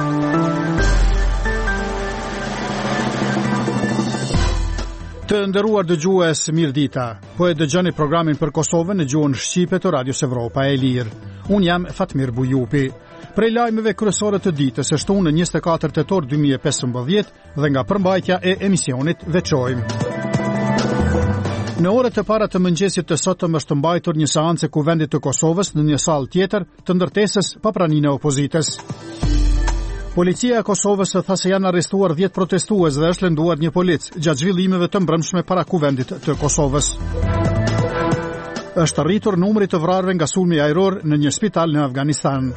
Të nderuar dëgjues, mirëdita. Po e dëgjoni programin për Kosovën në gjuhën shqipe të Radios Evropa e Lirë. Unë jam Fatmir Bujupi. Prej lajmeve kryesore të ditës është unë në 24 tetor 2015 dhe nga përmbajtja e emisionit veçojmë. Në orët e para të mëngjesit të sotëm është mbajtur një seancë e Kuvendit të Kosovës në një sallë tjetër të ndërtesës pa praninë e opozitës. Policia e Kosovës tha se janë arrestuar 10 protestues dhe është lënduar një polic gjatë zhvillimeve të mbrëmshme para Kuvendit të Kosovës. Është rritur numri të vrarëve nga sulmi ajror në një spital në Afganistan.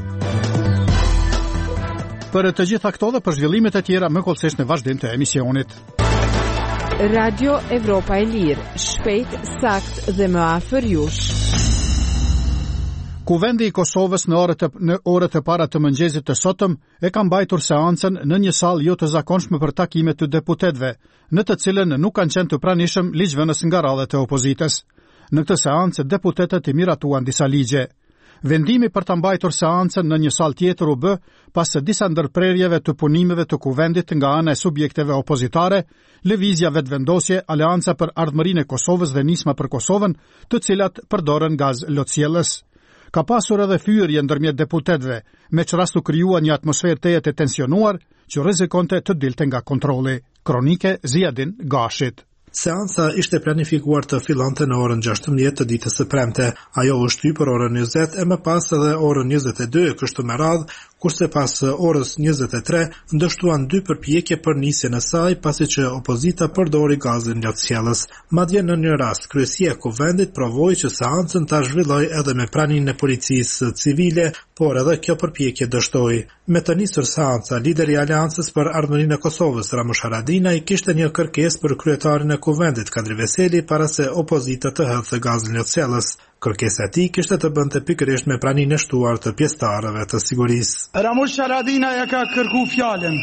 Për të gjitha këto dhe për zhvillimet e tjera më kollësisht në vazhdim të emisionit. Radio Evropa e Lirë, shpejt, sakt dhe më afër jush. Kuvendi i Kosovës në orët e para të mëngjesit të sotëm e ka mbajtur seancën në një sallë jo të zakonshme për takimet të deputetëve, në të cilën nuk kanë qenë të pranishëm ligjvënës nga radhët e opozitës. Në këtë seancë deputetët i miratuan disa ligje. Vendimi për të mbajtur seancën në një sallë tjetër u bë pas së disa ndërprerjeve të punimeve të kuvendit nga ana e subjekteve opozitare, lëvizja vetëvendosje, Aleanca për Ardhmërinë e Kosovës dhe Nisma për Kosovën, të cilat përdoren gaz lotësjellës. Ka pasur edhe fyerje ndërmjet deputetëve, me që rastu kryua një atmosferë tejet e tensionuar që rrezikonte të dilte nga kontrolli. Kronike Ziadin Gashit. Seanca ishte planifikuar të fillonte në orën 16 të ditës së premte. Ajo u shtyp për orën 20 e më pas edhe orën 22 kështu me radhë, kurse pas orës 23 ndështuan 2 përpjekje për nisjen e saj, pasi që opozita përdori gazin lotësjellës. Madje në një rast, kryesia e Kuvendit provoi që seancën ta zhvilloj edhe me praninë e policisë civile, por edhe kjo përpjekje dështoi. Me të nisur seanca, lideri i Aleancës për Ardhmërinë e Kosovës, Ramush Haradinaj, kishte një kërkesë për kryetarin e Kuvendit, Kadri Veseli, para se opozita të hedhte gazin lotësjellës. Kërkesa e tij kishte të bënte pikërisht me praninë e shtuar të pjesëtarëve të sigurisë. Ramush Haradinaj ja ka kërku fjalën.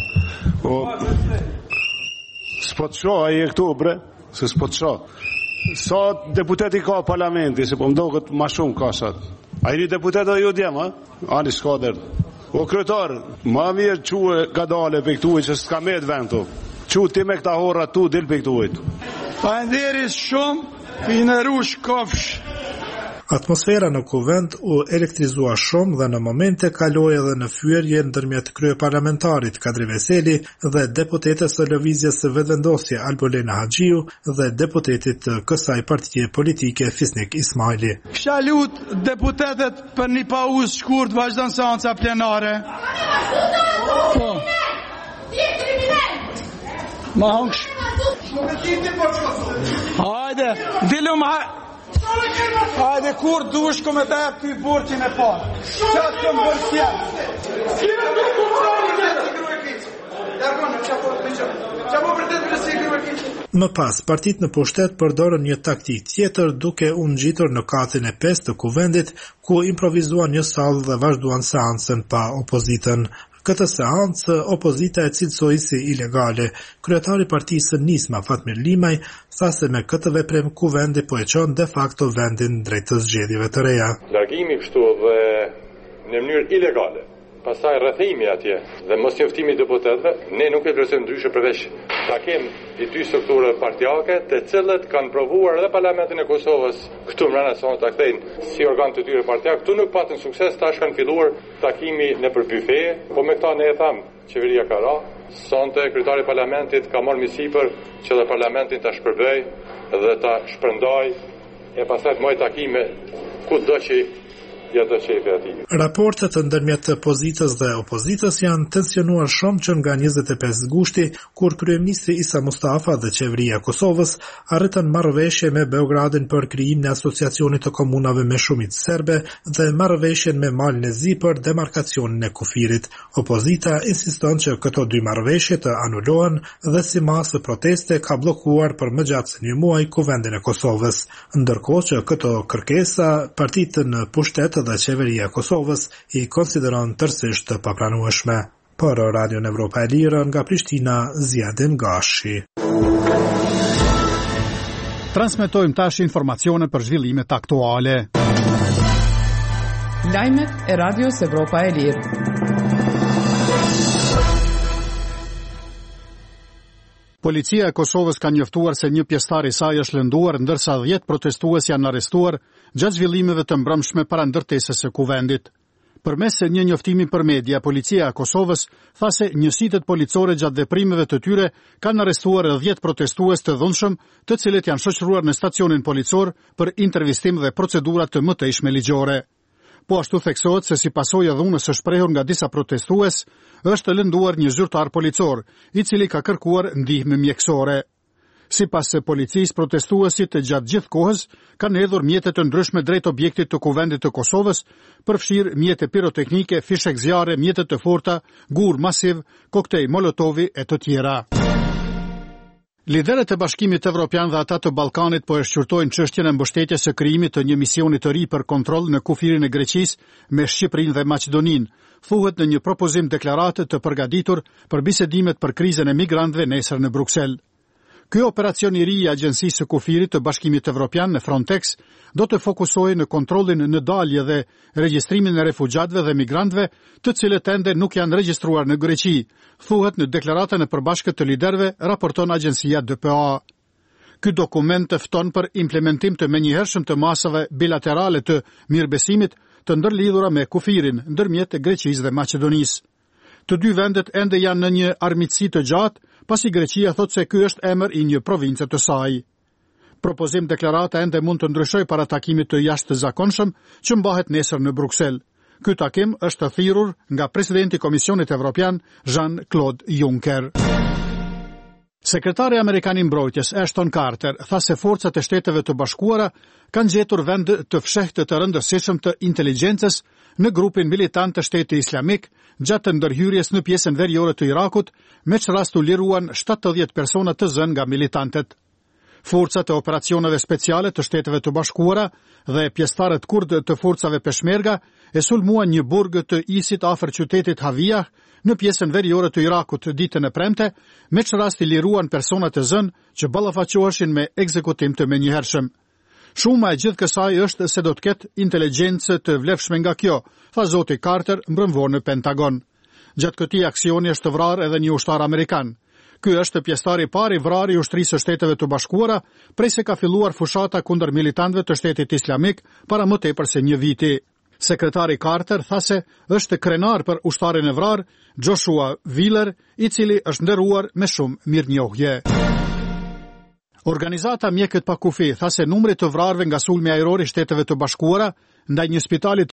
S'po të shoh ai këtu bre, se s'po të shoh. Sa deputeti ka parlamenti, se po mdoket më shumë ka sot. Ai një deputet do ju djem, ha? Ani Skader. O kryetar, më mirë quë gadale pe këtu që s'ka me të ventu. Quë ti me këta horra tu dil pe këtu. Falenderis shumë, finerush kofsh. Atmosfera në Kuvend u elektrizua shumë dhe në momente kaloi edhe në fyerje ndërmjet kryeparlamentarit Kadri Veseli dhe deputetës së lëvizjes së vetëvendosje Albolena Haxhiu dhe deputetit të kësaj partie politike Fisnik Ismaili. Kisha lut deputetet për një pauzë shkurt vazhdon seanca plenare. Po. Ma hongsh. Hajde, dilum hajde kur dush ko me të e për burqin e parë. Qatë këmë bërësja. Më pas, partit në pushtet përdorën një taktik tjetër duke u ngjitur në katin e 5 të Kuvendit, ku improvizuan një sallë dhe vazhduan seancën pa opozitën. Këtë seancë, opozita e cilësoi si ilegale. Kryetari i partisë Nisma, Fatmir Limaj, tha se me këtë veprem Kuvendi po e çon de facto vendin drejt të zgjedhjeve të reja. Largimi kështu dhe në mënyrë ilegale, pastaj rrethimi atje dhe mos njoftimi i deputetëve, ne nuk e vlerësojmë ndryshe përveç ta kemi i dy struktura partijake, të cilët kanë provuar edhe Parlamentin e Kosovës këtu brenda sonë ta kthejnë si organ të tyre partijak. Këtu nuk patën sukses, tash kanë filluar takimi nëpër byfe, po me këta ne e tham, qeveria ka ra. Sonte kryetari i Parlamentit ka marrë misipër që dhe Parlamentin ta shpërbëj dhe ta shpërndaj e pastaj të mojë takime kudo që Raportet ndërmjet pozitës dhe opozitës janë tensionuar shumë që nga 25 gushti, kur kryeministri Isa Mustafa dhe qeveria e Kosovës arritën marrëveshje me Beogradin për krijimin e asociacionit të komunave me shumicë serbe dhe marrëveshjen me Malin e Zi për demarkacionin e kufirit. Opozita insiston që këto dy marrëveshje të anulohen dhe si masë proteste ka bllokuar për më gjatë se një muaj Kuvendin e Kosovës, ndërkohë që këto kërkesa partitë në pushtet dhe qeveria e Kosovës i konsideron tërësisht të papranueshme. Për Radio Evropa e Lirë nga Prishtina, Ziadin Gashi. Transmetojmë tash informacione për zhvillimet aktuale. Lajmet e Radios Evropa e Lirë. Policia e Kosovës ka njoftuar se një pjesëtar i saj është lënduar, ndërsa 10 protestues janë arrestuar gjatë zhvillimeve të mbrëmshme para ndërtesës së kuvendit. Përmes një njoftimi për media, policia e Kosovës tha se njësitet policore gjatë veprimeve të tyre kanë arrestuar 10 protestues të dhunshëm, të cilët janë shoqëruar në stacionin policor për intervistim dhe procedura të mëtejshme ligjore. Po ashtu theksohet se si pasojë e dhunës së shprehur nga disa protestues, është lënduar një zyrtar policor, i cili ka kërkuar ndihmë mjekësore. Sipas policisë, protestuesit gjatë gjithë kohës kanë hedhur mjete të ndryshme drejt objektit të kuvendit të Kosovës, përfshirë mjete piroteknike, fishek zjarre, mjete të forta, gur masiv, koktej molotovi e të tjera. Liderët e Bashkimit Evropian dhe ata të Ballkanit po e shqyrtojnë çështjen e mbështetjes së krijimit të një misioni të ri për kontroll në kufirin e Greqisë me Shqipërinë dhe Maqedoninë, thuhet në një propozim deklarate të përgatitur për bisedimet për krizën e migrantëve nesër në Bruksel. Ky operacion i ri i Agjencisë së Kufirit të Bashkimit Evropian në Frontex do të fokusojë në kontrollin në dalje dhe regjistrimin e refugjatëve dhe migrantëve, të cilët ende nuk janë regjistruar në Greqi, thuhet në deklaratën e përbashkët të liderëve, raporton agjencia DPA. Ky dokument fton për implementim të menjëhershëm të masave bilaterale të mirëbesimit të ndërlidhura me kufirin ndërmjet Greqisë dhe Maqedonisë. Të dy vendet ende janë në një armiqësi të gjatë, pasi Greqia thot se ky është emër i një province të saj. Propozim deklarata ende mund të ndryshojë para takimit të jashtëzakonshëm që mbahet nesër në Bruksel. Ky takim është thirrur nga presidenti i Komisionit Evropian, Jean-Claude Juncker. Sekretari Amerikan i Mbrojtjes Ashton Carter tha se forcat e Shteteve të Bashkuara kanë gjetur vend të fshehtë të rëndësishëm të inteligjencës në grupin militant të Shtetit Islamik gjatë ndërhyrjes në pjesën veriore të Irakut, me çrast u liruan 70 persona të zënë nga militantët. Forcat e operacioneve speciale të Shteteve të Bashkuara dhe pjesëtarët kurd të forcave peshmerga e sulmuan një burg të ISIS afër qytetit Havijah në pjesën veriore të Irakut ditën e premte, me çrast i liruan persona të zënë që ballafaqoheshin me ekzekutim të menjëhershëm. Shuma e gjithë kësaj është se do të ketë inteligjencë të vlefshme nga kjo, tha zoti Carter mbrëmvor në Pentagon. Gjatë këtij aksioni është vrarë edhe një ushtar amerikan. Ky është pjesëtari i parë i vrarë i ushtrisë së Shteteve të Bashkuara, prej se ka filluar fushata kundër militantëve të Shtetit Islamik para më tepër se një viti. Sekretari Carter tha se është krenar për ushtarin e vrarë, Joshua Wheeler, i cili është nderuar me shumë mirënjohje. Organizata Mjekët pa kufi tha se numri të vrarëve nga sulmi ajror i Shteteve të Bashkuara ndaj një spitali